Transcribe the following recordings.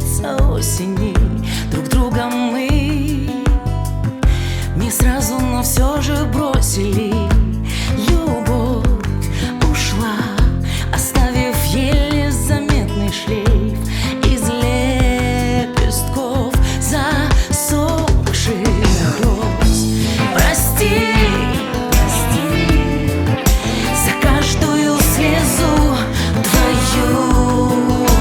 месяца осени друг друга мы не сразу, но все же бросили. Любовь ушла, оставив еле заметный шлейф из лепестков засохших роз. Прости, за каждую слезу твою,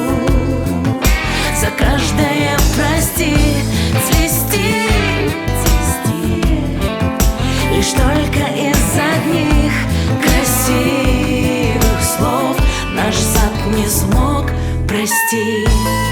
за каждое прости, цвести, лишь только из одних красивых слов наш сад не смог простить.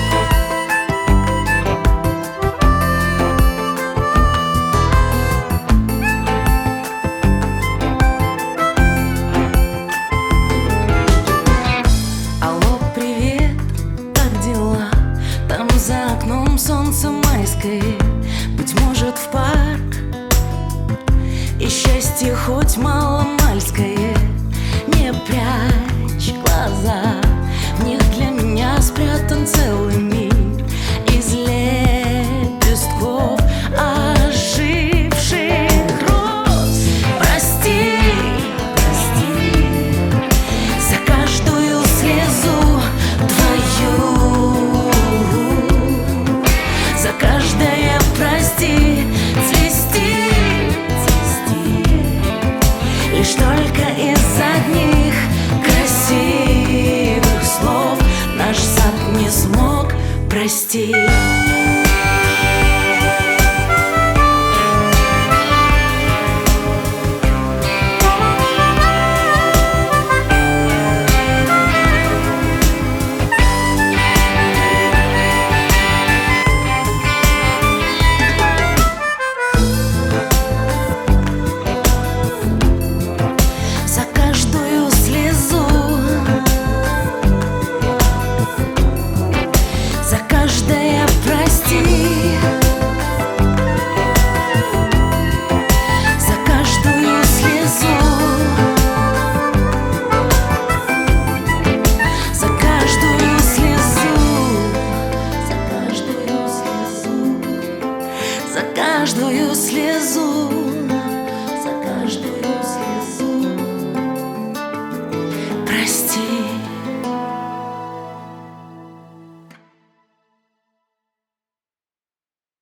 За окном солнце майское, быть может, в парк, и счастье хоть маломальское. Не прячь глаза, в них для меня спрятан целый мир из лепестков оживших роз. Прости, за каждую слезу твою, за каждое прости, цвести, лишь только из одних красивых слов наш сад не смог простить. За каждую слезу